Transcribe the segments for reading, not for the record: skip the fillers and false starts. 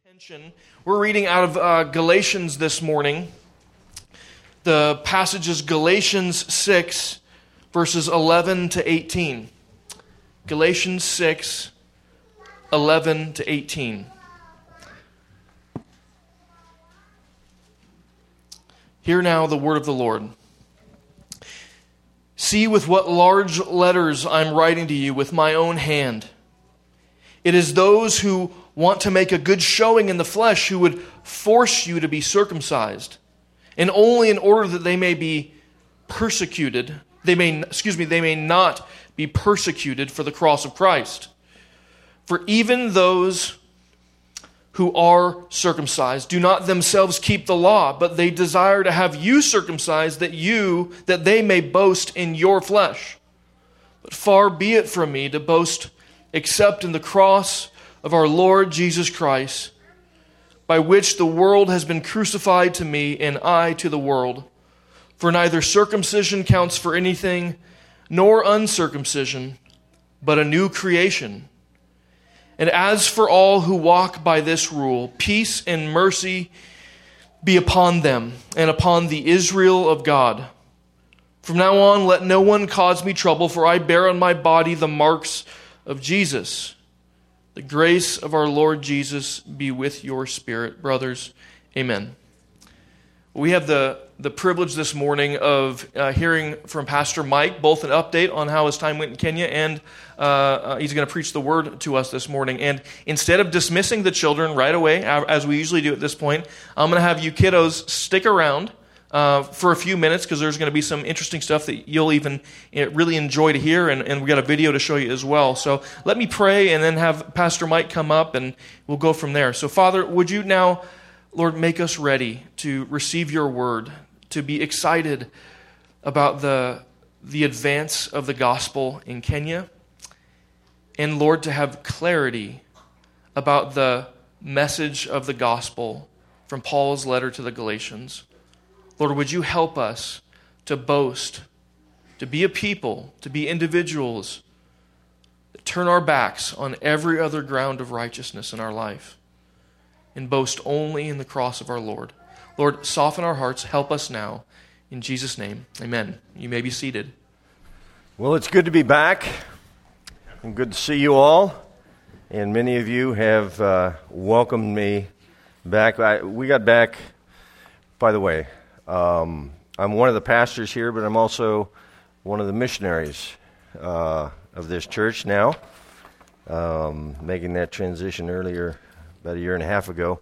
Attention. We're reading out of Galatians this morning. The passage is Galatians 6, verses 11 to 18. Galatians 6, 11 to 18. Hear now the word of the Lord. See with what large letters I'm writing to you with my own hand. It is those who want to make a good showing in the flesh who would force you to be circumcised, and only in order that they may be persecuted, they may not be persecuted for the cross of Christ. For even those who are circumcised do not themselves keep the law, but they desire to have you circumcised, that they may boast in your flesh. But far be it from me to boast except in the cross of our Lord Jesus Christ, by which the world has been crucified to me and I to the world. For neither circumcision counts for anything, nor uncircumcision, but a new creation. And as for all who walk by this rule, peace and mercy be upon them and upon the Israel of God. From now on, let no one cause me trouble, for I bear on my body the marks of Jesus. The grace of our Lord Jesus be with your spirit, brothers. Amen. We have the privilege this morning of hearing from Pastor Mike, both an update on how his time went in Kenya, and he's going to preach the word to us this morning. And instead of dismissing the children right away, as we usually do at this point, I'm going to have you kiddos stick around for a few minutes, because there's going to be some interesting stuff that you'll even really enjoy to hear, and we've got a video to show you as well. So let me pray and then have Pastor Mike come up, and we'll go from there. So Father, would you now, Lord, make us ready to receive your word, to be excited about the advance of the gospel in Kenya, and Lord, to have clarity about the message of the gospel from Paul's letter to the Galatians. Lord, would you help us to boast, to be a people, to be individuals that turn our backs on every other ground of righteousness in our life and boast only in the cross of our Lord. Lord, soften our hearts. Help us now. In Jesus' name, amen. You may be seated. Well, it's good to be back and good to see you all. And many of you have welcomed me back. We got back, by the way, I'm one of the pastors here, but I'm also one of the missionaries of this church now, making that transition earlier, about a year and a half ago.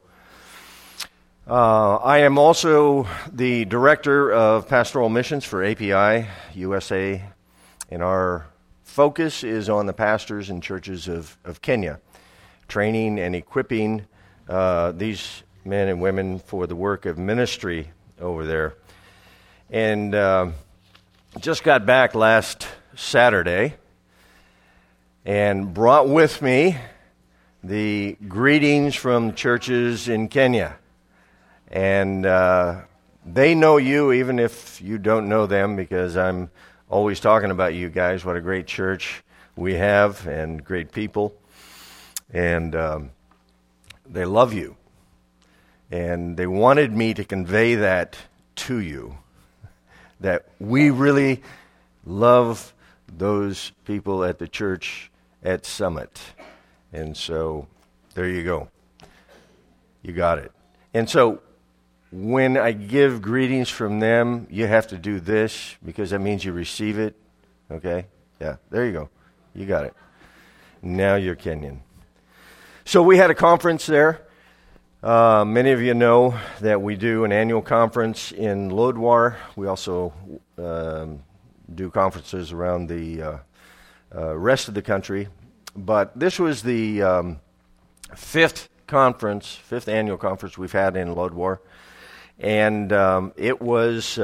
I am also the director of pastoral missions for API USA, and our focus is on the pastors and churches of Kenya, training and equipping these men and women for the work of ministry over there. And just got back last Saturday and brought with me the greetings from churches in Kenya. And they know you even if you don't know them, because I'm always talking about you guys, what a great church we have and great people. And they love you. And they wanted me to convey that to you, that we really love those people at the church at Summit. And so there you go. You got it. And so when I give greetings from them, you have to do this, because that means you receive it. Okay? Yeah, there you go. You got it. Now you're Kenyan. So we had a conference there. Many of you know that we do an annual conference in Lodwar. We also do conferences around the rest of the country. But this was the fifth annual conference we've had in Lodwar. And it was,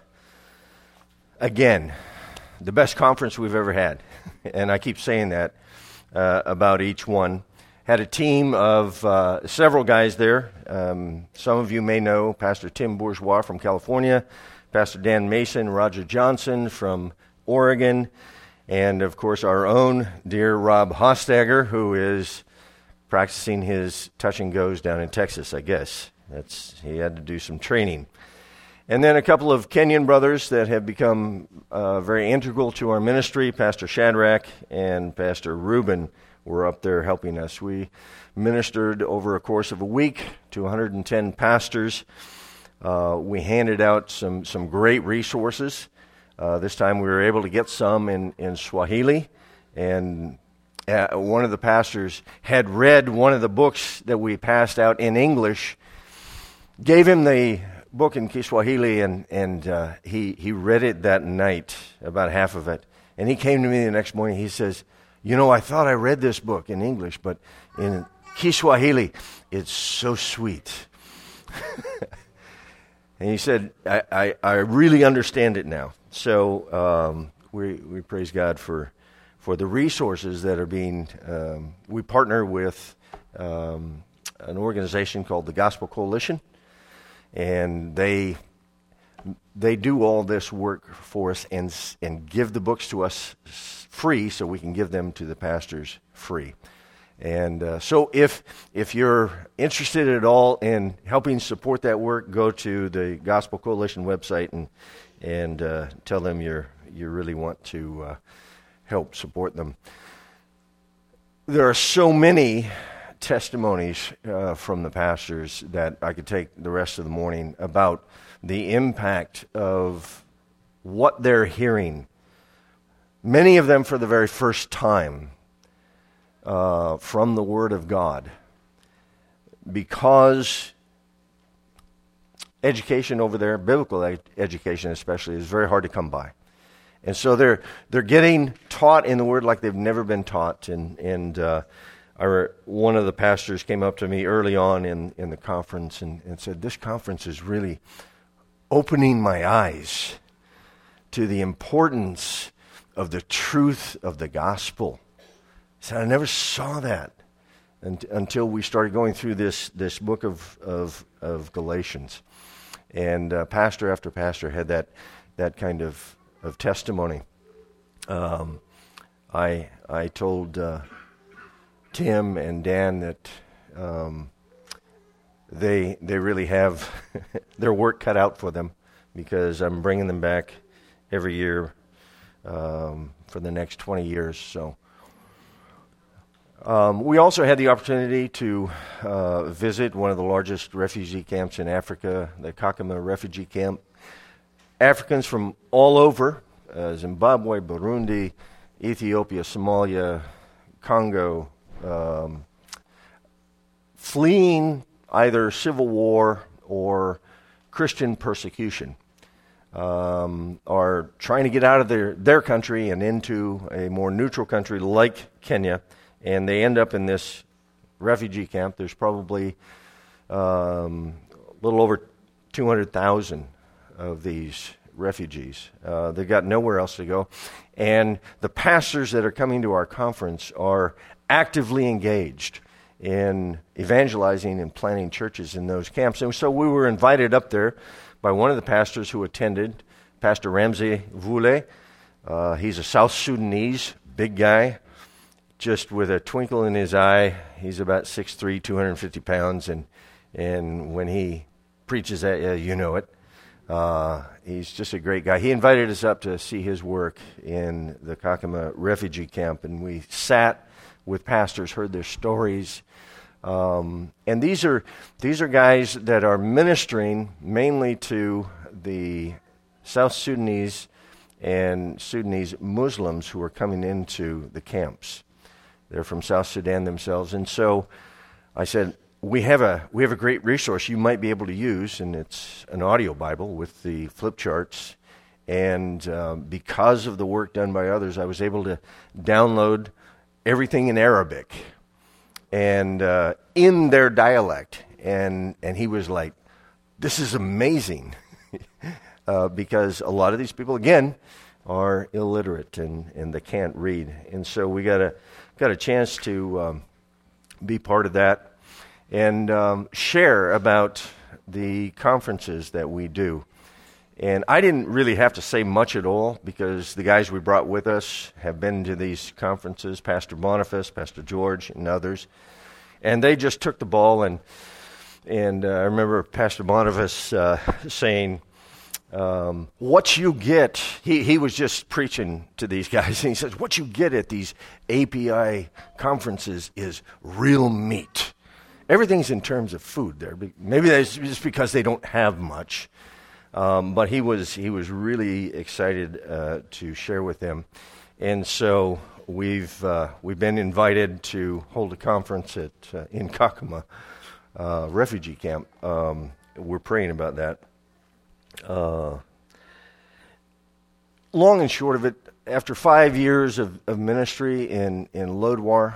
again, the best conference we've ever had. And I keep saying that about each one. Had a team of several guys there. Some of you may know Pastor Tim Bourgeois from California, Pastor Dan Mason, Roger Johnson from Oregon, and of course our own dear Rob Hostagger, who is practicing his touch and goes down in Texas, I guess. He had to do some training. And then a couple of Kenyan brothers that have become very integral to our ministry, Pastor Shadrach and Pastor Reuben, were up there helping us. We ministered over a course of a week to 110 pastors. We handed out some great resources. This time we were able to get some in Swahili, and one of the pastors had read one of the books that we passed out in English, gave him the book in Kiswahili, and he read it that night, about half of it. And he came to me the next morning. He says, I thought I read this book in English, but in Kiswahili, it's so sweet. And he said, I really understand it now. So we praise God for the resources that are being, we partner with an organization called the Gospel Coalition, and they do all this work for us and give the books to us free so we can give them to the pastors free. And so if you're interested at all in helping support that work, go to the Gospel Coalition website and tell them you really want to help support them. There are so many testimonies from the pastors that I could take the rest of the morning about the impact of what they're hearing, many of them for the very first time, from the Word of God, because education over there, biblical education especially, is very hard to come by. And so they're getting taught in the Word like they've never been taught. And one of the pastors came up to me early on in the conference and said, "This conference is really opening my eyes to the importance of the truth of the gospel." I said, "I never saw that until we started going through this book of Galatians." And pastor after pastor had that kind of testimony. I told Tim and Dan that they really have their work cut out for them, because I'm bringing them back every year for the next 20 years. So we also had the opportunity to visit one of the largest refugee camps in Africa, the Kakuma refugee camp. Africans from all over, Zimbabwe, Burundi, Ethiopia, Somalia, Congo, fleeing either civil war or Christian persecution, are trying to get out of their country and into a more neutral country like Kenya, and they end up in this refugee camp. There's probably a little over 200,000 of these refugees. They've got nowhere else to go. And the pastors that are coming to our conference are actively engaged in evangelizing and planting churches in those camps. And so we were invited up there by one of the pastors who attended, Pastor Ramsey Vule. He's a South Sudanese, big guy, just with a twinkle in his eye. He's about 6'3", 250 pounds, and when he preaches at you, you know it. He's just a great guy. He invited us up to see his work in the Kakuma refugee camp, and we sat with pastors, heard their stories. And these are guys that are ministering mainly to the South Sudanese and Sudanese Muslims who are coming into the camps. They're from South Sudan themselves. And so I said, we have a great resource you might be able to use, and it's an audio Bible with the flip charts. And because of the work done by others, I was able to download everything in Arabic and in their dialect. And he was like, "This is amazing," because a lot of these people, again, are illiterate and they can't read. And so we got a chance to be part of that and share about the conferences that we do. And I didn't really have to say much at all, because the guys we brought with us have been to these conferences, Pastor Boniface, Pastor George, and others. And they just took the ball, and I remember Pastor Boniface saying, what you get, he was just preaching to these guys, and he says, what you get at these API conferences is real meat. Everything's in terms of food there. Maybe that's just because they don't have much. But he was really excited to share with them. And so we've been invited to hold a conference in Kakuma refugee camp. We're praying about that. Long and short of it, after 5 years of ministry in Lodwar,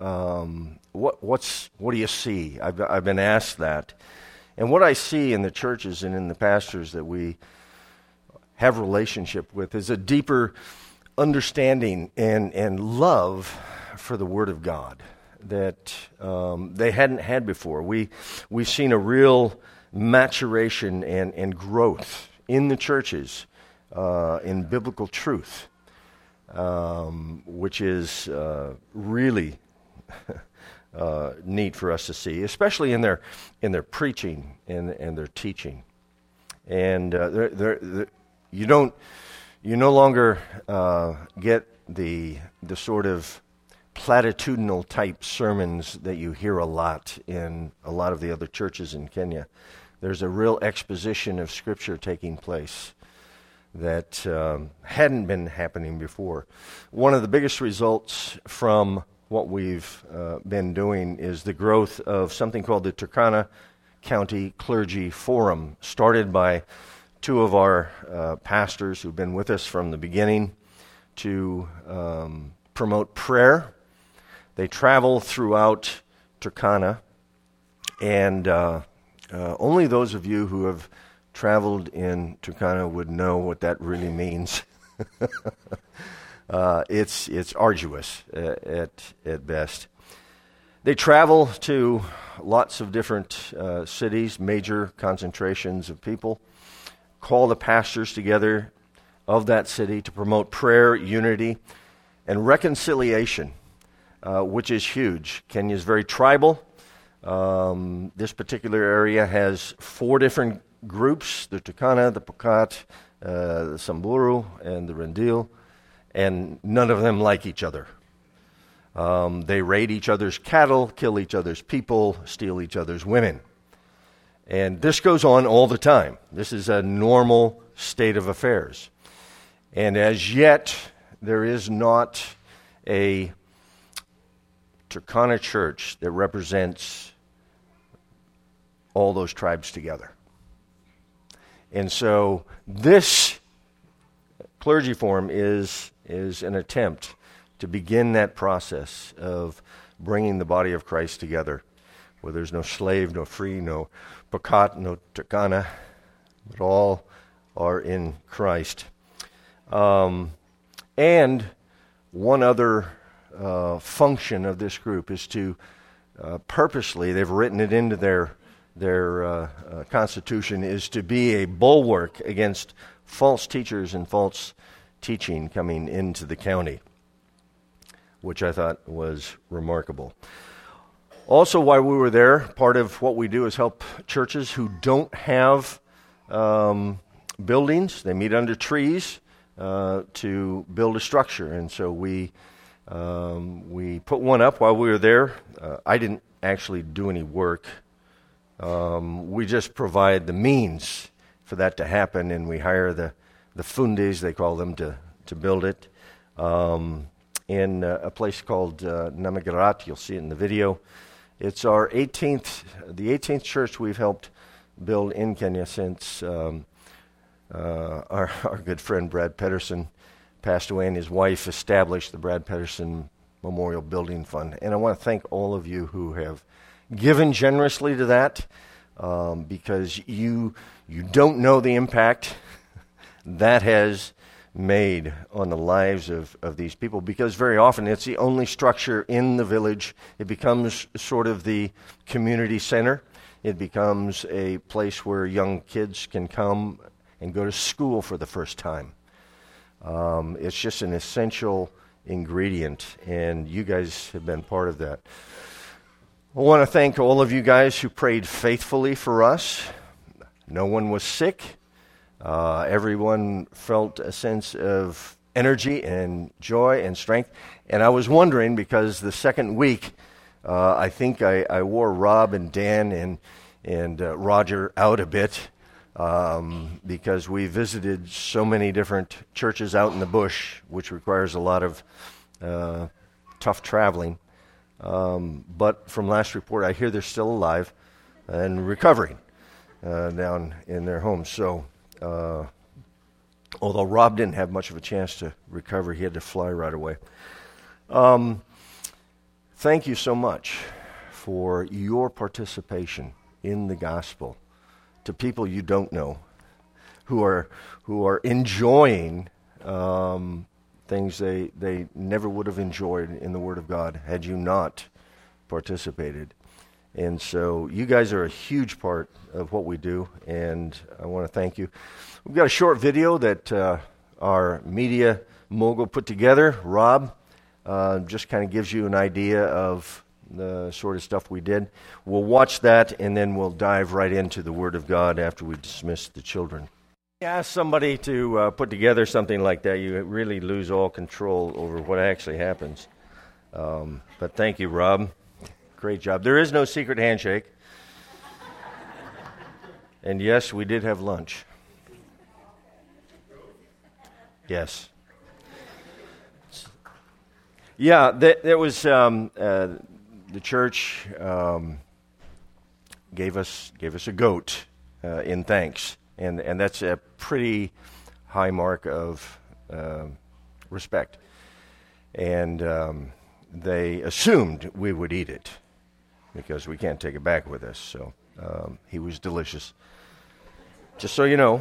what do you see? I've been asked that. And what I see in the churches and in the pastors that we have relationship with is a deeper understanding and love for the Word of God that they hadn't had before. We've seen a real maturation and growth in the churches in biblical truth, which is really neat for us to see, especially in their preaching and their teaching. And you no longer get the sort of platitudinal type sermons that you hear a lot in a lot of the other churches in Kenya. There's a real exposition of Scripture taking place that hadn't been happening before. One of the biggest results from what we've been doing is the growth of something called the Turkana County Clergy Forum, started by two of our pastors who've been with us from the beginning to promote prayer. They travel throughout Turkana, and only those of you who have traveled in Turkana would know what that really means. It's arduous at best. They travel to lots of different cities, major concentrations of people, call the pastors together of that city to promote prayer, unity, and reconciliation, which is huge. Kenya is very tribal. This particular area has 4 different groups: the Turkana, the Pokot, the Samburu, and the Rendille, and none of them like each other. They raid each other's cattle, kill each other's people, steal each other's women. And this goes on all the time. This is a normal state of affairs. And as yet, there is not a Turkana church that represents all those tribes together. And so this clergy forum is an attempt to begin that process of bringing the body of Christ together, where there's no slave, no free, no Pokot, no Turkana, but all are in Christ. And one other function of this group is to purposely, they've written it into their constitution, is to be a bulwark against false teachers and false teaching coming into the county, which I thought was remarkable. Also, while we were there, part of what we do is help churches who don't have buildings. They meet under trees to build a structure, and so we put one up while we were there. I didn't actually do any work. We just provide the means for that to happen, and we hire the fundis, they call them, to build it. In a place called Namigarat, you'll see it in the video. It's the 18th church we've helped build in Kenya since our good friend Brad Pedersen passed away, and his wife established the Brad Pedersen Memorial Building Fund. And I want to thank all of you who have given generously to that, because you don't know the impact that has made on the lives of these people, because very often it's the only structure in the village. It becomes sort of the community center. It becomes a place where young kids can come and go to school for the first time. It's just an essential ingredient, and you guys have been part of that. I want to thank all of you guys who prayed faithfully for us. No one was sick. Everyone felt a sense of energy and joy and strength. And I was wondering, because the second week, I think I wore Rob and Dan and Roger out a bit because we visited so many different churches out in the bush, which requires a lot of tough traveling. But from last report, I hear they're still alive and recovering down in their homes. So, although Rob didn't have much of a chance to recover, he had to fly right away. Thank you so much for your participation in the gospel to people you don't know, who are enjoying things they never would have enjoyed in the Word of God had you not participated. And so you guys are a huge part of what we do, and I want to thank you. We've got a short video that our media mogul put together, Rob, just kind of gives you an idea of the sort of stuff we did. We'll watch that, and then we'll dive right into the Word of God after we dismiss the children. Ask somebody to put together something like that, you really lose all control over what actually happens. But thank you, Rob. Great job. There is no secret handshake. And yes, we did have lunch. Yes. Yeah, that was the church gave us a goat in thanks. And that's a pretty high mark of respect. And they assumed we would eat it because we can't take it back with us. So he was delicious. Just so you know.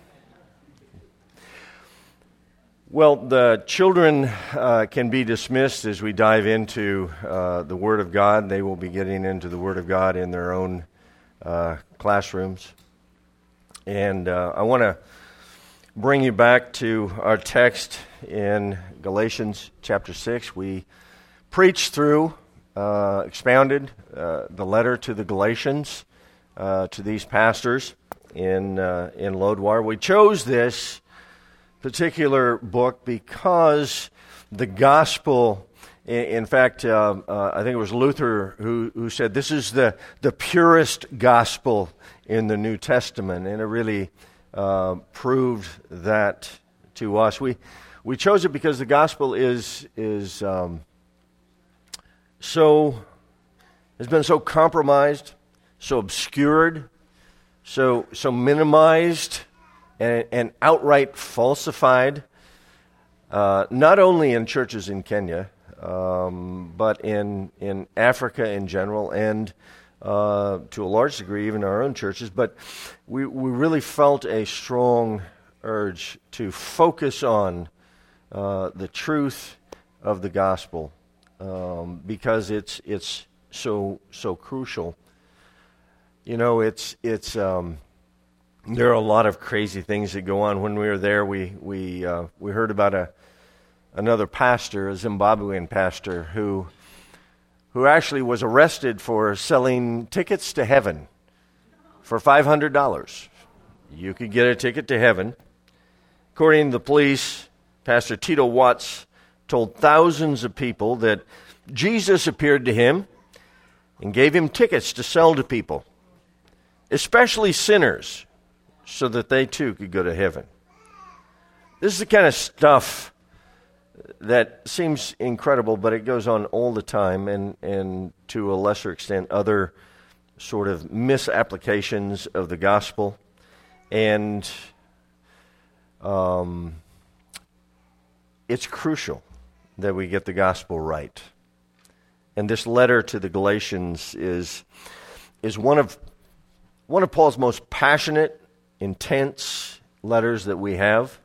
Well, the children can be dismissed as we dive into the Word of God. They will be getting into the Word of God in their own classrooms. And I want to bring you back to our text in Galatians chapter 6. We preached through, expounded the letter to the Galatians, to these pastors in Lodwar. We chose this particular book because the gospel, in fact, I think it was Luther who said this is the purest gospel in the New Testament, and it really proved that to us. We chose it because the gospel has been so compromised, so obscured, so minimized, and outright falsified, not only in churches in Kenya, but in Africa in general, and to a large degree even our own churches. But we really felt a strong urge to focus on the truth of the gospel because it's so crucial. You know, it's there are a lot of crazy things that go on. When we were there, we heard about another pastor, a Zimbabwean pastor, who actually was arrested for selling tickets to heaven for $500. You could get a ticket to heaven. According to the police, Pastor Tito Watts told thousands of people that Jesus appeared to him and gave him tickets to sell to people, especially sinners, so that they too could go to heaven. This is the kind of stuff that seems incredible, but it goes on all the time, and to a lesser extent, other sort of misapplications of the gospel. And it's crucial that we get the gospel right. And this letter to the Galatians is one of Paul's most passionate, intense letters that we have.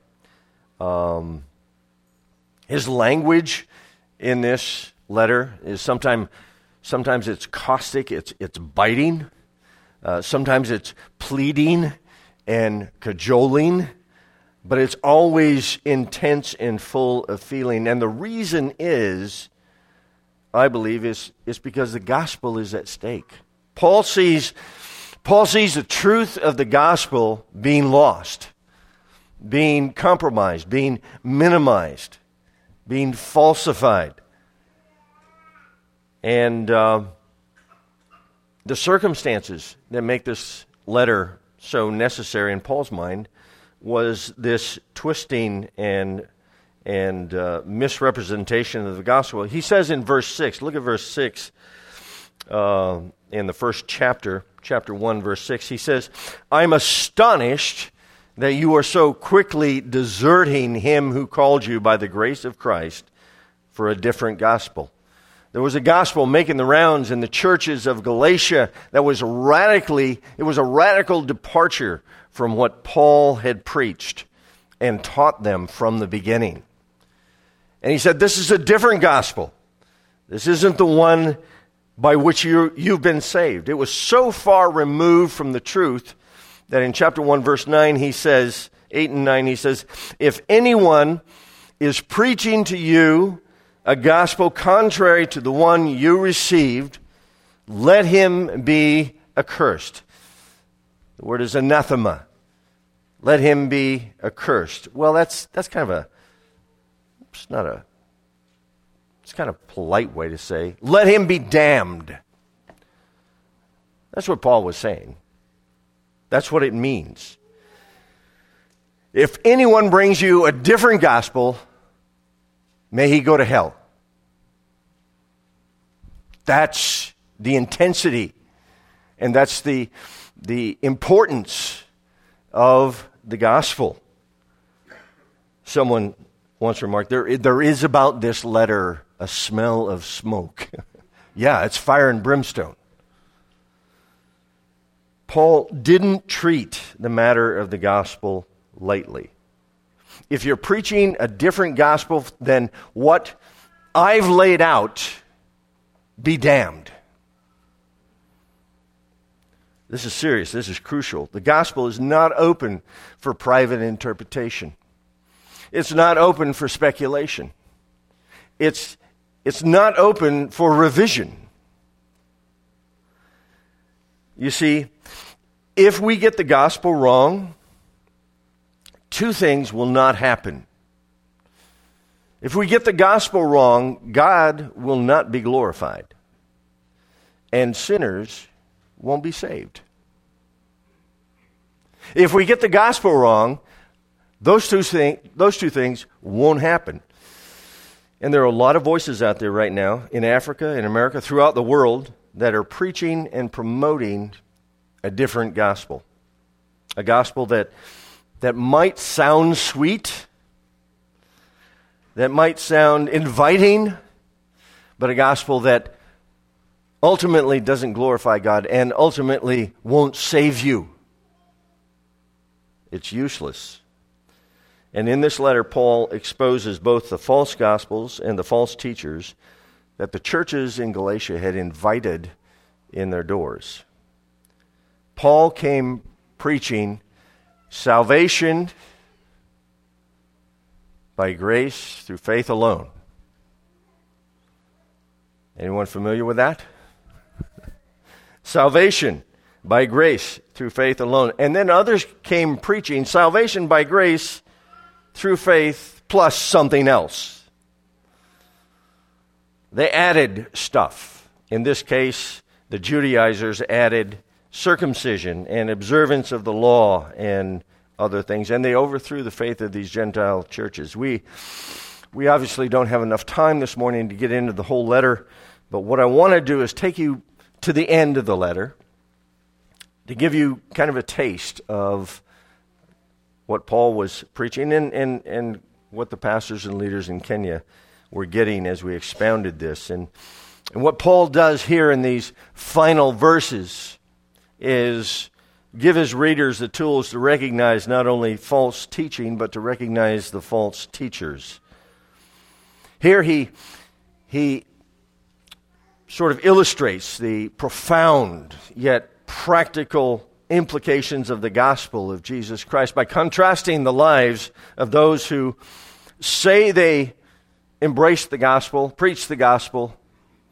His language in this letter is sometimes it's caustic, it's biting, sometimes it's pleading and cajoling, but it's always intense and full of feeling. And the reason is I believe, is because the gospel is at stake. Paul sees the truth of the gospel being lost, being compromised, being minimized, being falsified. And the circumstances that make this letter so necessary in Paul's mind was this twisting and misrepresentation of the gospel. He says in verse 6, look at verse 6 in the first chapter 1, verse 6. He says, I'm astonished that you are so quickly deserting him who called you by the grace of Christ for a different gospel. There was a gospel making the rounds in the churches of Galatia that was it was a radical departure from what Paul had preached and taught them from the beginning. And he said, this is a different gospel. This isn't the one by which you've been saved. It was so far removed from the truth that in chapter 1, verse 9, he says, 8 and 9, he says, if anyone is preaching to you a gospel contrary to the one you received, let him be accursed. The word is anathema. Let him be accursed. Well, that's kind of it's kind of a polite way to say, let him be damned. That's what Paul was saying. That's what it means. If anyone brings you a different gospel, may he go to hell. That's the intensity, and that's the importance of the gospel. Someone once remarked, there is about this letter a smell of smoke. Yeah, it's fire and brimstone. Paul didn't treat the matter of the gospel lightly. If you're preaching a different gospel than what I've laid out, be damned. This is serious. This is crucial. The gospel is not open for private interpretation. It's not open for speculation. It's not open for revision. You see, if we get the gospel wrong, two things will not happen. If we get the gospel wrong, God will not be glorified, and sinners won't be saved. If we get the gospel wrong, those two things won't happen. And there are a lot of voices out there right now in Africa, in America, throughout the world that are preaching and promoting a different gospel. A gospel that might sound sweet, that might sound inviting, but a gospel that ultimately doesn't glorify God and ultimately won't save you. It's useless. And in this letter, Paul exposes both the false gospels and the false teachers that the churches in Galatia had invited in their doors. Paul came preaching salvation by grace through faith alone. Anyone familiar with that? Salvation by grace through faith alone. And then others came preaching salvation by grace through faith plus something else. They added stuff. In this case, the Judaizers added circumcision and observance of the law and other things, and they overthrew the faith of these Gentile churches. We obviously don't have enough time this morning to get into the whole letter, but what I want to do is take you to the end of the letter to give you kind of a taste of what Paul was preaching and what the pastors and leaders in Kenya were getting as we expounded this. And what Paul does here in these final verses is give his readers the tools to recognize not only false teaching, but to recognize the false teachers. Here he sort of illustrates the profound yet practical implications of the gospel of Jesus Christ by contrasting the lives of those who say they embrace the gospel, preach the gospel,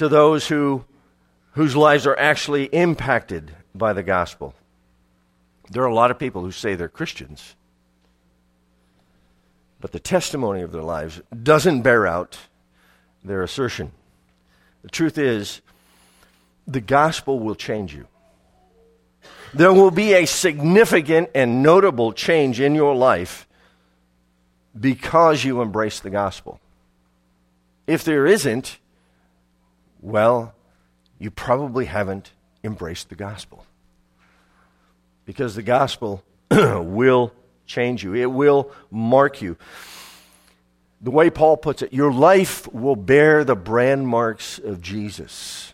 to those whose lives are actually impacted by the gospel. There are a lot of people who say they're Christians, but the testimony of their lives doesn't bear out their assertion. The truth is, the gospel will change you. There will be a significant and notable change in your life because you embrace the gospel. If there isn't, well, you probably haven't embraced the gospel. Because the gospel will change you. It will mark you. The way Paul puts it, your life will bear the brand marks of Jesus.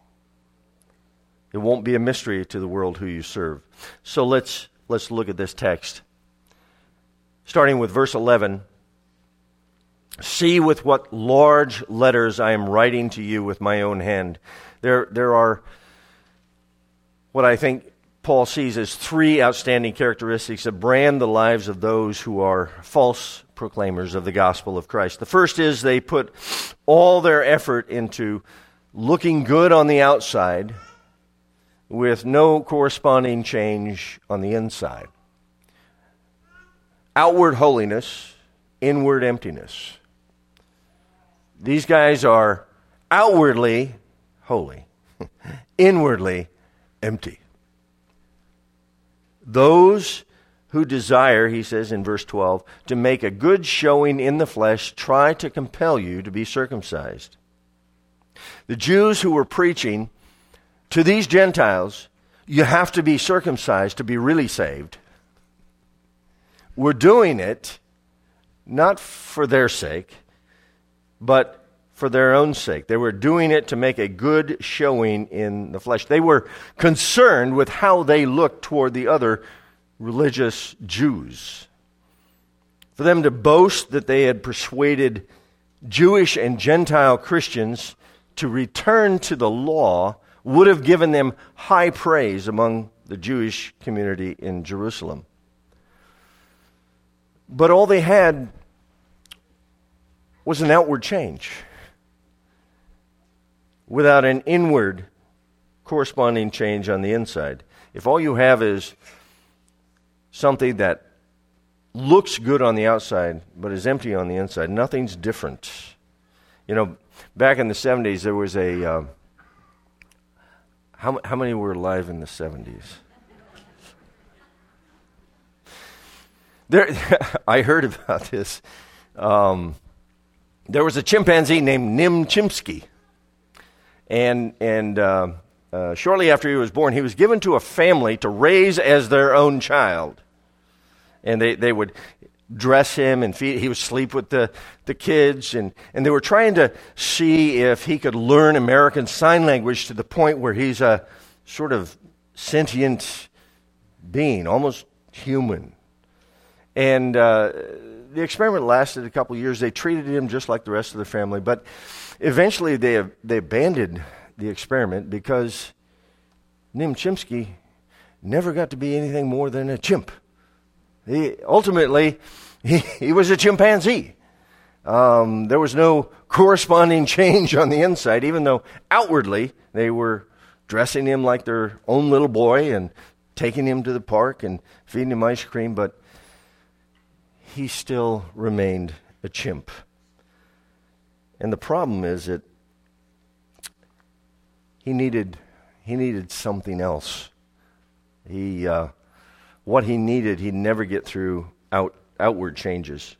It won't be a mystery to the world who you serve. So let's look at this text. Starting with verse 11. See with what large letters I am writing to you with my own hand. There are what I think Paul sees as three outstanding characteristics that brand the lives of those who are false proclaimers of the gospel of Christ. The first is they put all their effort into looking good on the outside with no corresponding change on the inside. Outward holiness, inward emptiness. These guys are outwardly holy, inwardly empty. Those who desire, he says in verse 12, to make a good showing in the flesh, try to compel you to be circumcised. The Jews who were preaching to these Gentiles, you have to be circumcised to be really saved, were doing it not for their sake, but for their own sake. They were doing it to make a good showing in the flesh. They were concerned with how they looked toward the other religious Jews. For them to boast that they had persuaded Jewish and Gentile Christians to return to the law would have given them high praise among the Jewish community in Jerusalem. But all they had was an outward change without an inward corresponding change on the inside. If all you have is something that looks good on the outside but is empty on the inside, nothing's different. You know, back in the 70s, there was a... How many were alive in the 70s? I heard about this. There was a chimpanzee named Nim Chimpsky. And shortly after he was born, he was given to a family to raise as their own child. And they would dress him and feed. He would sleep with the kids. And they were trying to see if he could learn American Sign Language to the point where he's a sort of sentient being, almost human. And the experiment lasted a couple of years. They treated him just like the rest of the family. But eventually they abandoned the experiment because Nim Chimpsky never got to be anything more than a chimp. Ultimately, he was a chimpanzee. There was no corresponding change on the inside, even though outwardly they were dressing him like their own little boy and taking him to the park and feeding him ice cream, but he still remained a chimp. And the problem is that he needed something else. What he needed, he'd never get through outward changes.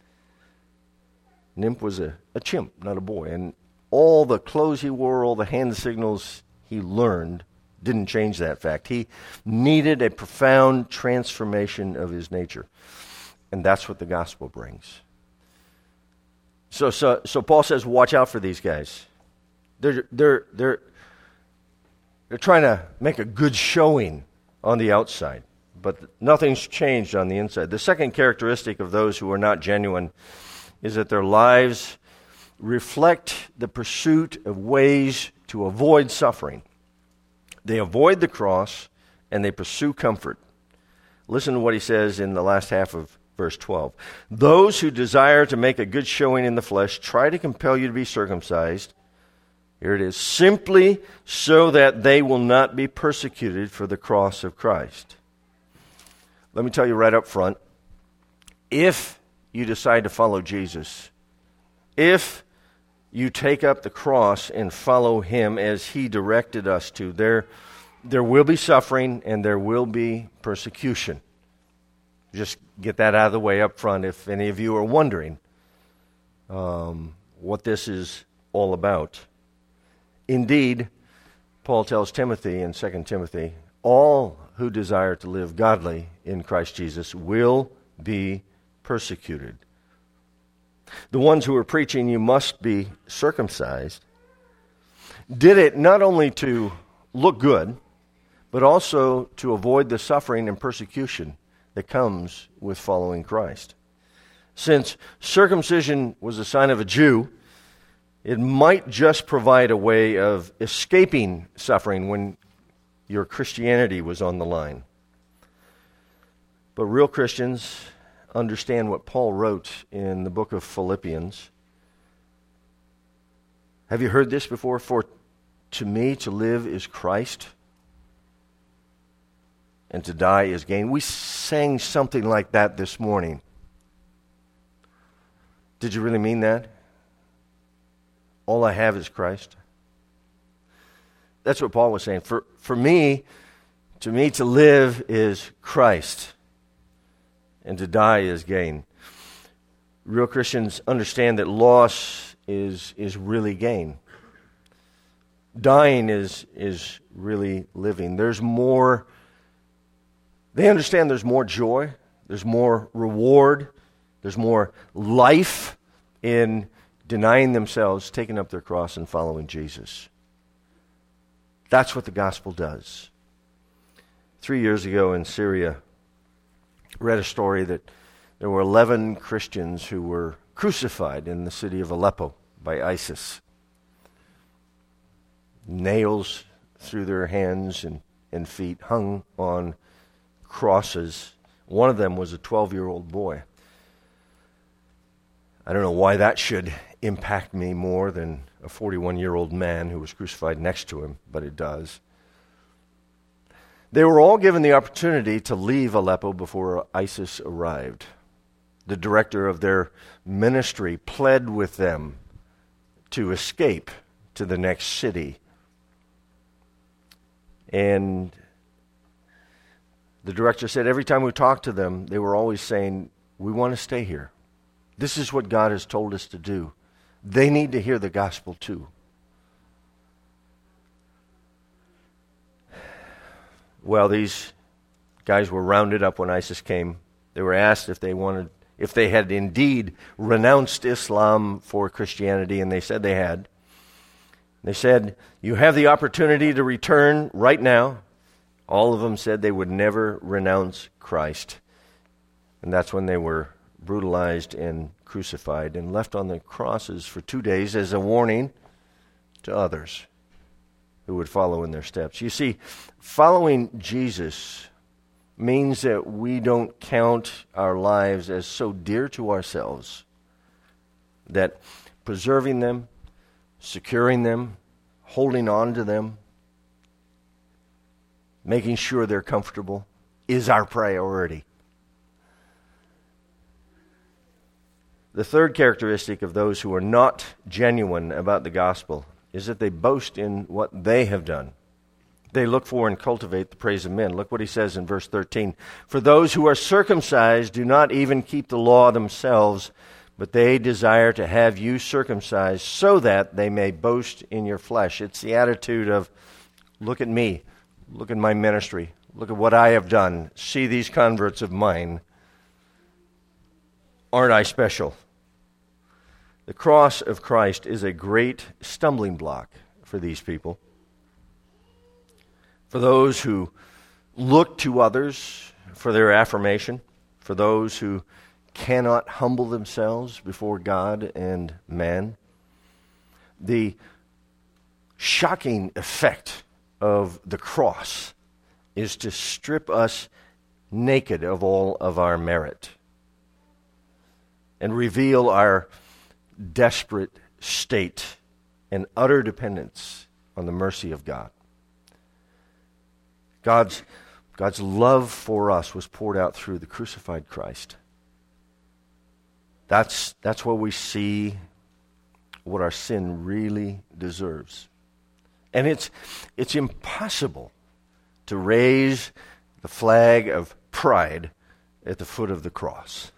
Nim was a chimp, not a boy. And all the clothes he wore, all the hand signals he learned didn't change that fact. He needed a profound transformation of his nature. And that's what the gospel brings. So Paul says, watch out for these guys. They're trying to make a good showing on the outside, but nothing's changed on the inside. The second characteristic of those who are not genuine is that their lives reflect the pursuit of ways to avoid suffering. They avoid the cross and they pursue comfort. Listen to what he says in the last half of verse 12. Those who desire to make a good showing in the flesh try to compel you to be circumcised. Here it is, simply so that they will not be persecuted for the cross of Christ. Let me tell you right up front, if you decide to follow Jesus, if you take up the cross and follow him as he directed us to, there will be suffering and there will be persecution. Just get that out of the way up front if any of you are wondering what this is all about. Indeed, Paul tells Timothy in 2 Timothy, all who desire to live godly in Christ Jesus will be persecuted. The ones who are preaching you must be circumcised did it not only to look good, but also to avoid the suffering and persecution that comes with following Christ. Since circumcision was a sign of a Jew, it might just provide a way of escaping suffering when your Christianity was on the line. But real Christians understand what Paul wrote in the book of Philippians. Have you heard this before? For to me to live is Christ, and to die is gain. We sang something like that this morning. Did you really mean that? All I have is Christ? That's what Paul was saying. For me to live is Christ, and to die is gain. Real Christians understand that loss is really gain. Dying is really living. There's more. They understand there's more joy, there's more reward, there's more life in denying themselves, taking up their cross, and following Jesus. That's what the gospel does. 3 years ago in Syria, I read a story that there were 11 Christians who were crucified in the city of Aleppo by ISIS. Nails through their hands and feet, hung on crosses. One of them was a 12-year-old boy. I don't know why that should impact me more than a 41-year-old man who was crucified next to him, but it does. They were all given the opportunity to leave Aleppo before ISIS arrived. The director of their ministry pled with them to escape to the next city. And the director said every time we talked to them, they were always saying, we want to stay here. This is what God has told us to do. They need to hear the gospel too. Well, these guys were rounded up when ISIS came. They were asked if they had indeed renounced Islam for Christianity, and they said they had. They said, you have the opportunity to return right now. All of them said they would never renounce Christ. And that's when they were brutalized and crucified and left on the crosses for 2 days as a warning to others who would follow in their steps. You see, following Jesus means that we don't count our lives as so dear to ourselves that preserving them, securing them, holding on to them, making sure they're comfortable is our priority. The third characteristic of those who are not genuine about the gospel is that they boast in what they have done. They look for and cultivate the praise of men. Look what he says in verse 13. For those who are circumcised do not even keep the law themselves, but they desire to have you circumcised so that they may boast in your flesh. It's the attitude of, look at me, look at my ministry, look at what I have done, see these converts of mine. Aren't I special? The cross of Christ is a great stumbling block for these people. For those who look to others for their affirmation, for those who cannot humble themselves before God and man. The shocking effect of the cross is to strip us naked of all of our merit and reveal our desperate state and utter dependence on the mercy of God. God's love for us was poured out through the crucified Christ. That's where we see what our sin really deserves. And it's impossible to raise the flag of pride at the foot of the cross.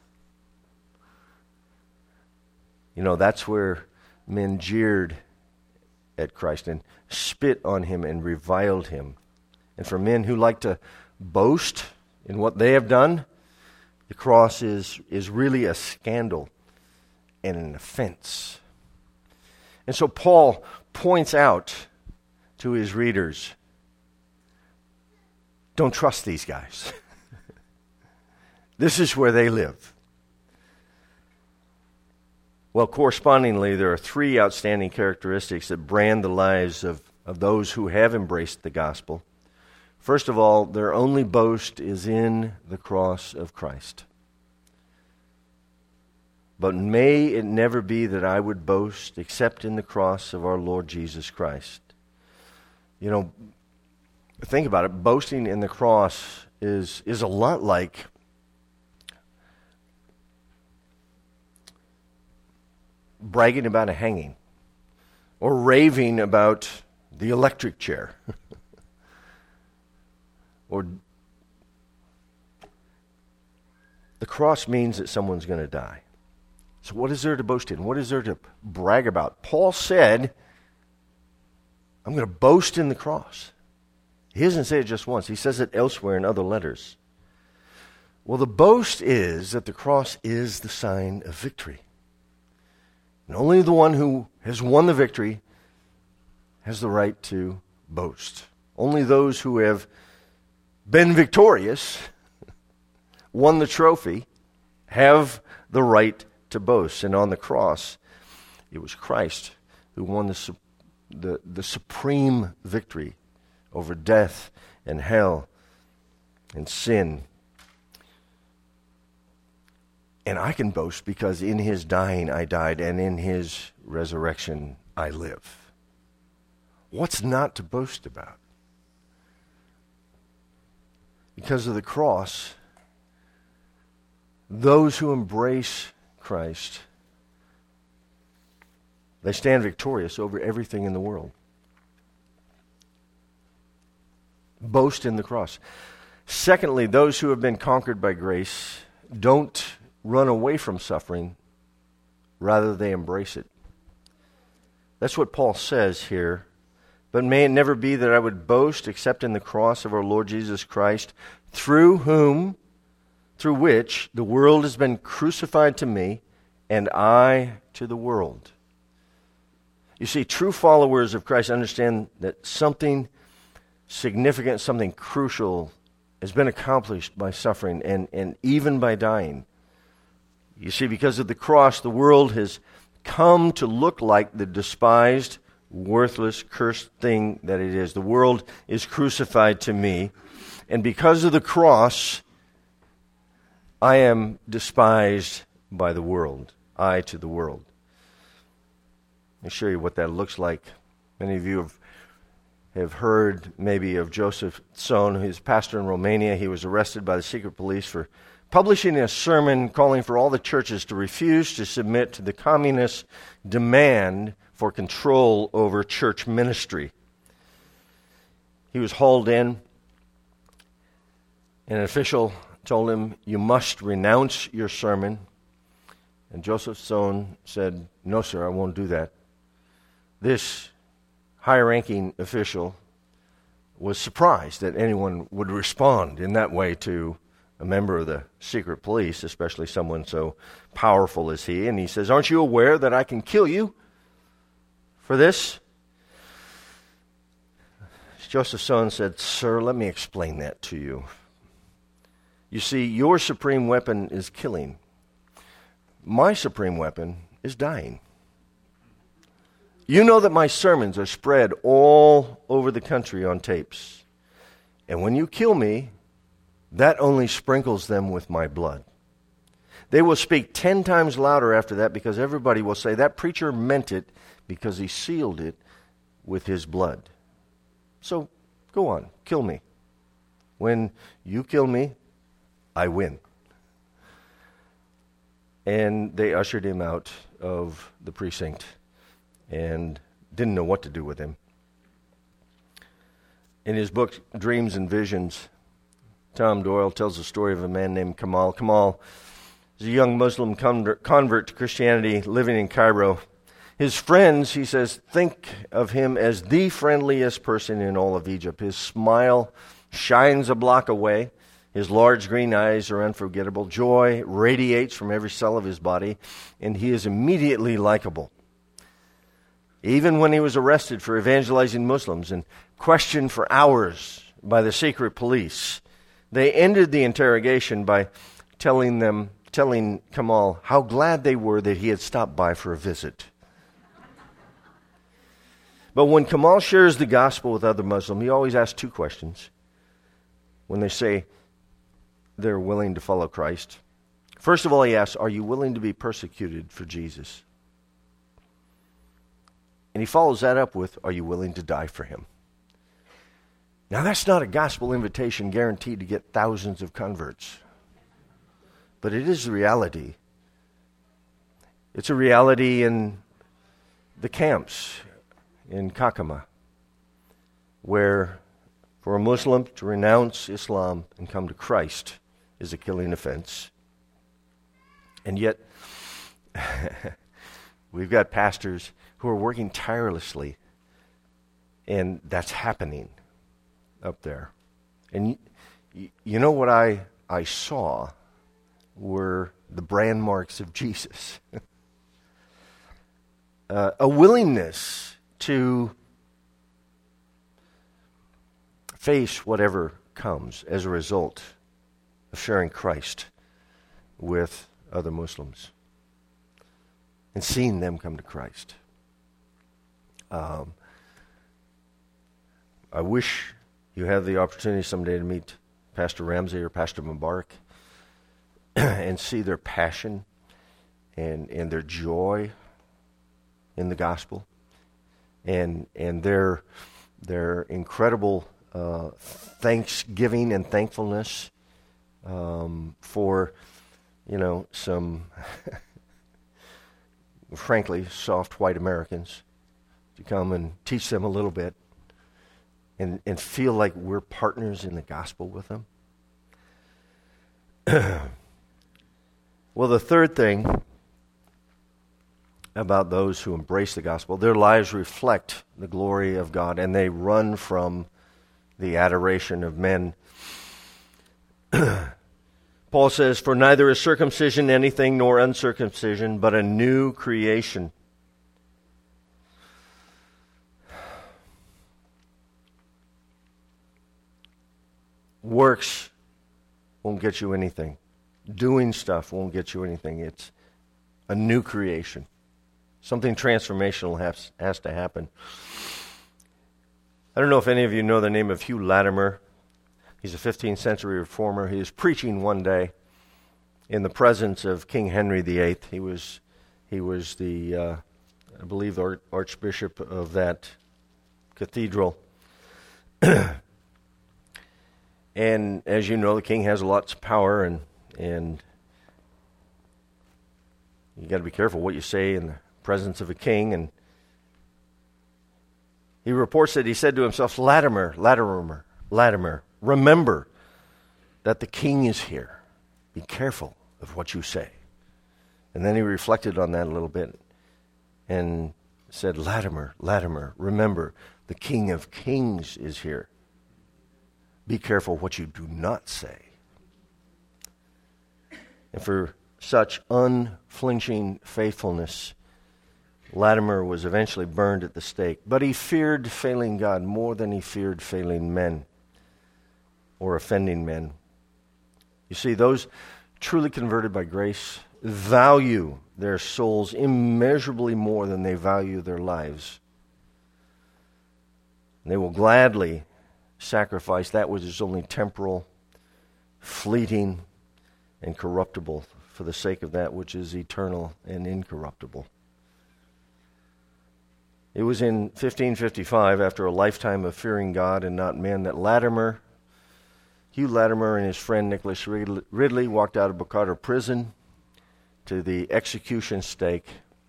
You know, that's where men jeered at Christ and spit on him and reviled him. And for men who like to boast in what they have done, the cross is really a scandal and an offense. And so Paul points out to his readers, don't trust these guys. This is where they live. Well, correspondingly, there are three outstanding characteristics that brand the lives of those who have embraced the gospel. First of all, their only boast is in the cross of Christ. But may it never be that I would boast except in the cross of our Lord Jesus Christ. You know, think about it. Boasting in the cross is a lot like bragging about a hanging or raving about the electric chair. Or the cross means that someone's going to die. So what is there to boast in? What is there to brag about? Paul said, I'm going to boast in the cross. He doesn't say it just once. He says it elsewhere in other letters. Well, the boast is that the cross is the sign of victory. And only the one who has won the victory has the right to boast. Only those who have been victorious, won the trophy, have the right to boast. And on the cross, it was Christ who won the supreme victory over death and hell and sin. And I can boast because in his dying I died, and in his resurrection I live. What's not to boast about? Because of the cross, those who embrace Christ, they stand victorious over everything in the world. Boast in the cross. Secondly, those who have been conquered by grace don't run away from suffering, rather they embrace it. That's what Paul says here. But may it never be that I would boast except in the cross of our Lord Jesus Christ, through which the world has been crucified to me, and I to the world. You see, true followers of Christ understand that something significant, something crucial has been accomplished by suffering and even by dying. You see, because of the cross, the world has come to look like the despised, worthless, cursed thing that it is. The world is crucified to me, and because of the cross, I am despised by the world. I to the world. Let me show you what that looks like. Many of you have heard maybe of Joseph Tson, who's pastor in Romania. He was arrested by the secret police for publishing a sermon calling for all the churches to refuse to submit to the communist demand for control over church ministry. He was hauled in, and an official told him, "You must renounce your sermon." And Joseph Tson said, "No, sir, I won't do that." This high-ranking official was surprised that anyone would respond in that way to a member of the secret police, especially someone so powerful as he. And he says, "Aren't you aware that I can kill you for this?" Joseph Tson said, "Sir, let me explain that to you. You see, your supreme weapon is killing. My supreme weapon is dying. You know that my sermons are spread all over the country on tapes. And when you kill me, that only sprinkles them with my blood. They will speak 10 times louder after that because everybody will say, that preacher meant it because he sealed it with his blood. So go on, kill me. When you kill me, I win. And they ushered him out of the precinct and didn't know what to do with him. In his book, Dreams and Visions, Tom Doyle tells the story of a man named Kamal. Kamal is a young Muslim convert to Christianity living in Cairo. His friends, he says, think of him as the friendliest person in all of Egypt. His smile shines a block away. His large green eyes are unforgettable. Joy radiates from every cell of his body, and he is immediately likable. Even when he was arrested for evangelizing Muslims and questioned for hours by the secret police, they ended the interrogation by telling Kamal how glad they were that he had stopped by for a visit. But when Kamal shares the gospel with other Muslims, he always asks two questions. When they say they're willing to follow Christ, first of all, he asks, are you willing to be persecuted for Jesus? And he follows that up with, are you willing to die for him? Now, that's not a gospel invitation guaranteed to get thousands of converts. But it is a reality. It's a reality in the camps in Kakama, where for a Muslim to renounce Islam and come to Christ is a killing offense. And yet, we've got pastors who are working tirelessly, and that's happening up there. And you know what I saw were the brand marks of Jesus. A willingness to face whatever comes as a result of sharing Christ with other Muslims and seeing them come to Christ. I wish you have the opportunity someday to meet Pastor Ramsey or Pastor Mubarak and see their passion and their joy in the gospel and their incredible thanksgiving and thankfulness for, some frankly soft white Americans to come and teach them a little bit and feel like we're partners in the gospel with them. Well, the third thing about those who embrace the gospel, their lives reflect the glory of God, and they run from the adoration of men. Paul says, for neither is circumcision anything nor uncircumcision, but a new creation. Works won't get you anything. Doing stuff won't get you anything. It's a new creation. Something transformational has to happen. I don't know if any of you know the name of Hugh Latimer. He's a 15th century reformer. He was preaching one day in the presence of King Henry VIII. He was the, I believe, the archbishop of that cathedral. And as you know, the king has lots of power, and you got to be careful what you say in the presence of a king. And he reports that he said to himself, Latimer, remember that the king is here. Be careful of what you say. And then he reflected on that a little bit and said, Latimer, remember the King of Kings is here. Be careful what you do not say. And for such unflinching faithfulness, Latimer was eventually burned at the stake. But he feared failing God more than he feared failing men or offending men. You see, those truly converted by grace value their souls immeasurably more than they value their lives. And they will gladly sacrifice that which is only temporal, fleeting, and corruptible for the sake of that which is eternal and incorruptible. It was in 1555, after a lifetime of fearing God and not men, that Hugh Latimer and his friend Nicholas Ridley walked out of Bocator prison to the execution stake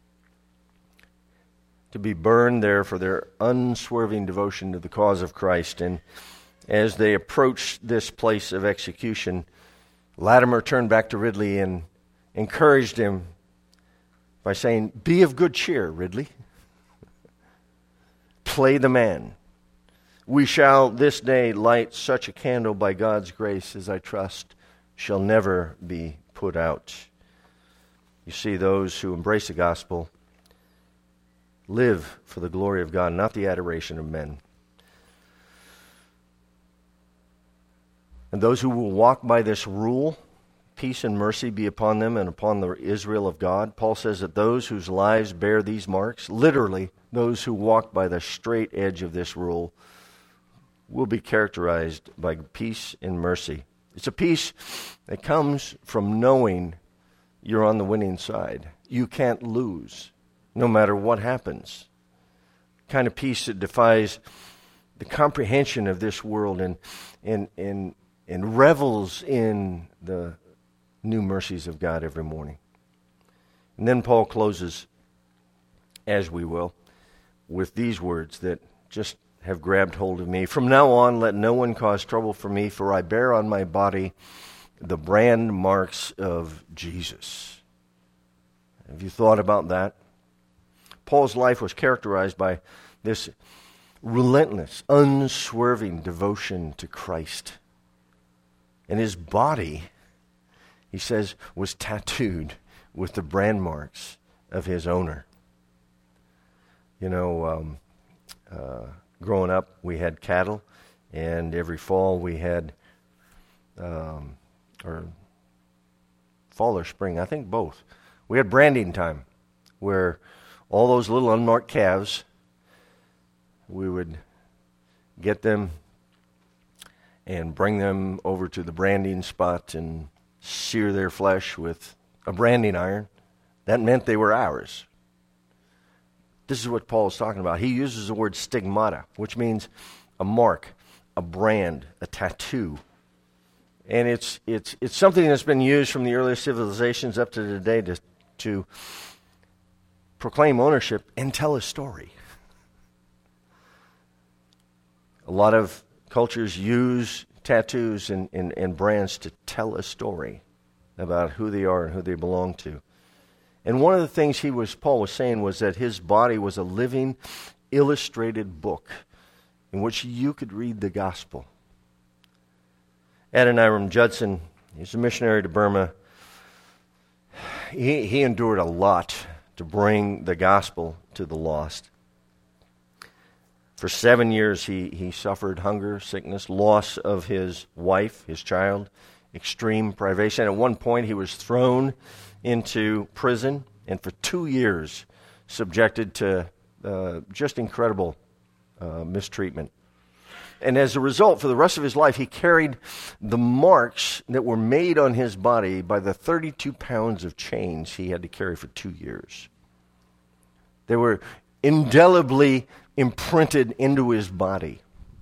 to be burned there for their unswerving devotion to the cause of Christ. And as they approached this place of execution, Latimer turned back to Ridley and encouraged him by saying, "Be of good cheer, Ridley. Play the man. We shall this day light such a candle by God's grace as I trust shall never be put out." You see, those who embrace the gospel live for the glory of God, not the adoration of men. And those who will walk by this rule, peace and mercy be upon them and upon the Israel of God. Paul says that those whose lives bear these marks, literally those who walk by the straight edge of this rule, will be characterized by peace and mercy. It's a peace that comes from knowing you're on the winning side. You can't lose, no matter what happens. Kind of peace that defies the comprehension of this world and revels in the new mercies of God every morning. And then Paul closes, as we will, with these words that just have grabbed hold of me. "From now on, let no one cause trouble for me, for I bear on my body the brand marks of Jesus." Have you thought about that? Paul's life was characterized by this relentless, unswerving devotion to Christ. And his body, he says, was tattooed with the brand marks of his owner. You know, growing up, we had cattle, and every fall we had, or fall or spring, I think both, we had branding time, where all those little unmarked calves, we would get them and bring them over to the branding spot and sear their flesh with a branding iron. That meant they were ours. This is what Paul is talking about. He uses the word stigmata, which means a mark, a brand, a tattoo. And it's something that's been used from the earliest civilizations up to today to proclaim ownership and tell a story. A lot of cultures use tattoos and brands to tell a story about who they are and who they belong to. And one of the things Paul was saying was that his body was a living, illustrated book in which you could read the gospel. Adoniram Judson, he's a missionary to Burma. He endured a lot to bring the gospel to the lost. For 7 years, he suffered hunger, sickness, loss of his wife, his child, extreme privation. At one point, he was thrown into prison and for 2 years subjected to just incredible mistreatment. And as a result, for the rest of his life, he carried the marks that were made on his body by the 32 pounds of chains he had to carry for 2 years. They were indelibly imprinted into his body.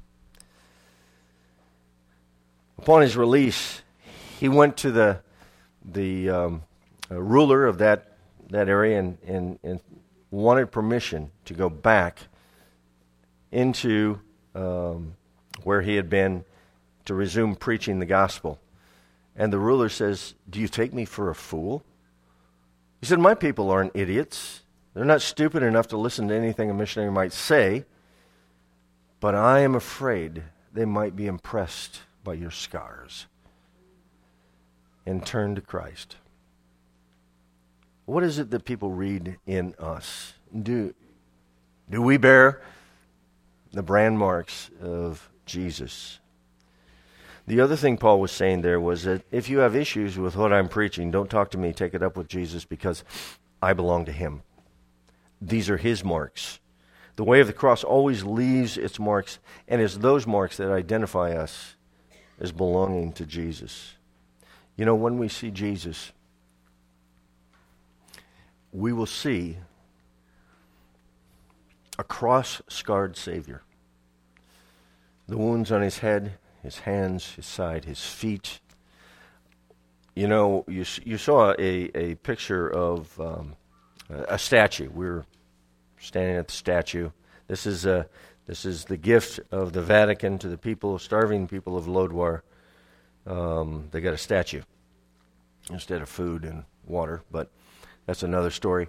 Upon his release, he went to the ruler of that area and wanted permission to go back into where he had been to resume preaching the gospel. And the ruler says, "Do you take me for a fool?" He said, "My people aren't idiots. They're not stupid enough to listen to anything a missionary might say, but I am afraid they might be impressed by your scars and turn to Christ." What is it that people read in us? Do we bear the brand marks of Jesus? The other thing Paul was saying there was that if you have issues with what I'm preaching, don't talk to me, take it up with Jesus, because I belong to him. These are his marks. The way of the cross always leaves its marks, and it's those marks that identify us as belonging to Jesus. You know, when we see Jesus, we will see a cross-scarred Savior. The wounds on his head, his hands, his side, his feet. You know, you saw a picture of a statue. We were standing at the statue. This is the gift of the Vatican to the people, starving people of Lodwar. They got a statue instead of food and water, but that's another story.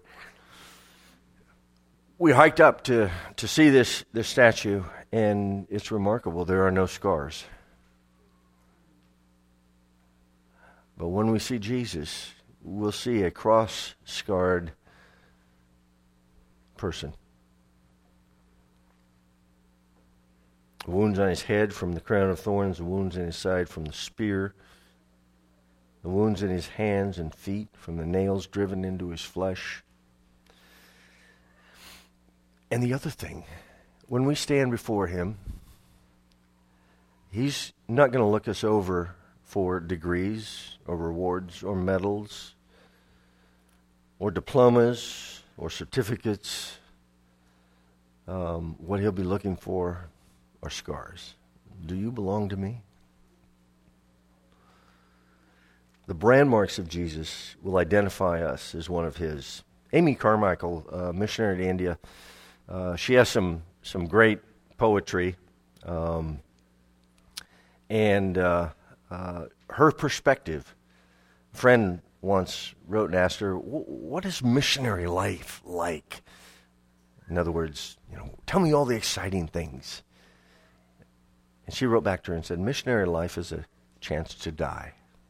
We hiked up to see this statue, and it's remarkable. There are no scars. But when we see Jesus, we'll see a cross-scarred person. Wounds on his head from the crown of thorns, the wounds in his side from the spear, the wounds in his hands and feet from the nails driven into his flesh. And the other thing, when we stand before him, he's not going to look us over for degrees or rewards or medals or diplomas or certificates. What he'll be looking for are scars. Do you belong to me? The brand marks of Jesus will identify us as one of his. Amy Carmichael, a missionary to India, she has some great poetry, and her perspective. A friend once wrote and asked her, "What is missionary life like?" In other words, tell me all the exciting things. And she wrote back to her and said, "Missionary life is a chance to die."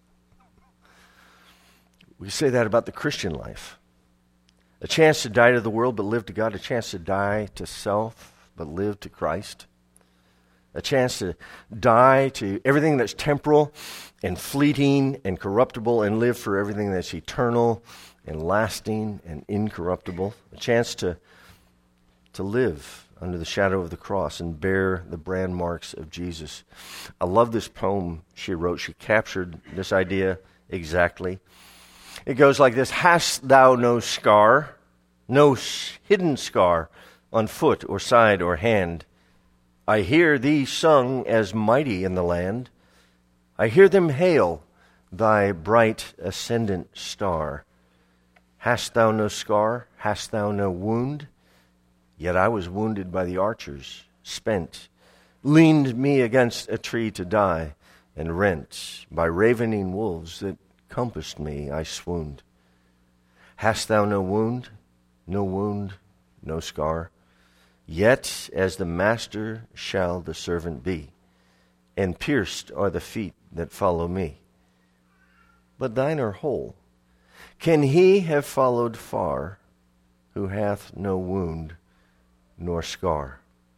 We say that about the Christian life. A chance to die to the world but live to God. A chance to die to self but live to Christ. A chance to die to everything that's temporal and fleeting and corruptible and live for everything that's eternal and lasting and incorruptible. A chance to live under the shadow of the cross and bear the brand marks of Jesus. I love this poem she wrote. She captured this idea exactly. It goes like this: "Hast thou no scar, no hidden scar on foot or side or hand? I hear thee sung as mighty in the land. I hear them hail thy bright ascendant star. Hast thou no scar? Hast thou no wound? Yet I was wounded by the archers, spent, leaned me against a tree to die, and rent by ravening wolves that compassed me, I swooned. Hast thou no wound, no scar? Yet as the master shall the servant be, and pierced are the feet that follow me. But thine are whole. Can he have followed far who hath no wound nor scar?"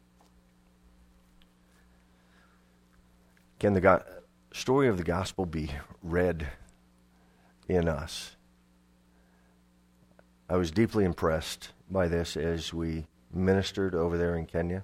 Can the story of the gospel be read in us? I was deeply impressed by this as we ministered over there in Kenya.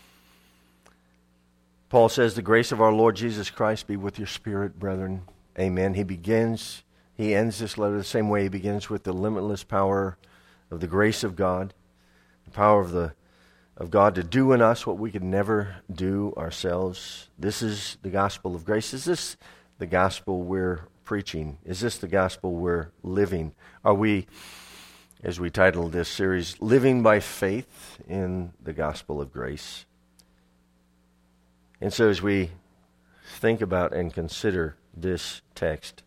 Paul says, "The grace of our Lord Jesus Christ be with your spirit, brethren." Amen. He ends this letter the same way he begins, with the limitless power of the grace of God, the power of God to do in us what we could never do ourselves. This is the gospel of grace. Is this the gospel we're preaching? Is this the gospel we're living? Are we, as we titled this series, living by faith in the gospel of grace? And so as we think about and consider this text,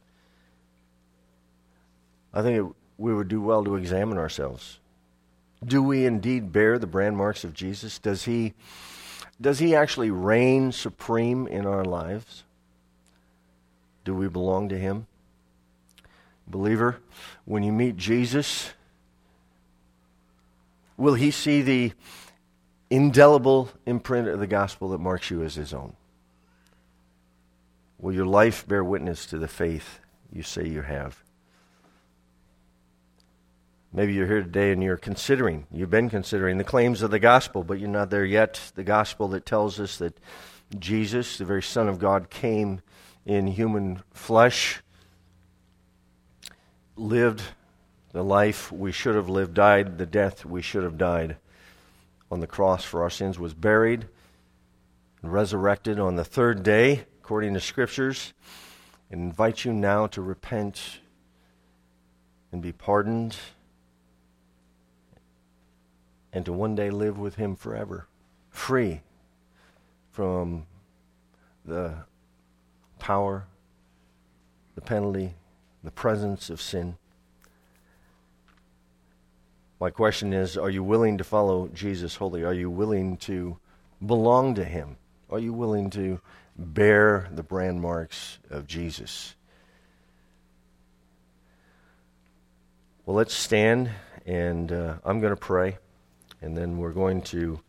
I think we would do well to examine ourselves. Do we indeed bear the brand marks of Jesus? Does he actually reign supreme in our lives? Do we belong to him? Believer, when you meet Jesus, will he see the indelible imprint of the gospel that marks you as his own? Will your life bear witness to the faith you say you have? Maybe you're here today and you've been considering the claims of the gospel, but you're not there yet. The gospel that tells us that Jesus, the very Son of God, came in human flesh, lived the life we should have lived, died the death we should have died on the cross for our sins, was buried, and resurrected on the third day, according to Scriptures, and invite you now to repent and be pardoned and to one day live with Him forever, free from the power, the penalty, the presence of sin. My question is, are you willing to follow Jesus wholly? Are you willing to belong to Him? Are you willing to bear the brand marks of Jesus? Well, let's stand, and I'm going to pray, and then we're going to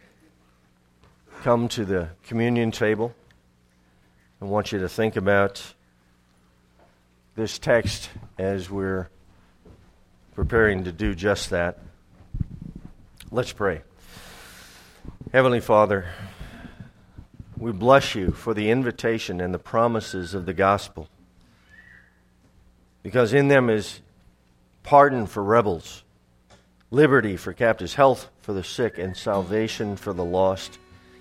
come to the communion table. I want you to think about this text as we're preparing to do just that. Let's pray. Heavenly Father, we bless you for the invitation and the promises of the gospel, because in them is pardon for rebels, liberty for captives, health for the sick, and salvation for the lost.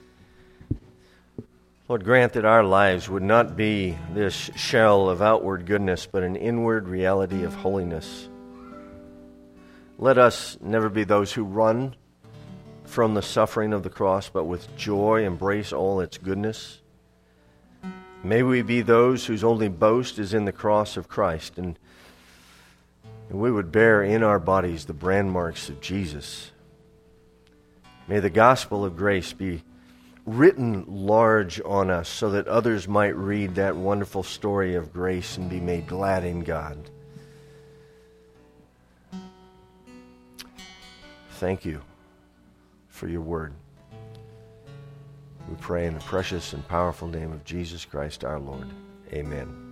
Lord, grant that our lives would not be this shell of outward goodness, but an inward reality of holiness. Let us never be those who run from the suffering of the cross, but with joy embrace all its goodness. May we be those whose only boast is in the cross of Christ, and we would bear in our bodies the brand marks of Jesus. May the gospel of grace be written large on us so that others might read that wonderful story of grace and be made glad in God. Thank you for your word. We pray in the precious and powerful name of Jesus Christ our Lord. Amen.